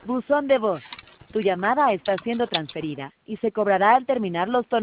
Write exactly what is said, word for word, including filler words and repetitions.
Buzón de voz. Tu llamada está siendo transferida y se cobrará al terminar los tonos.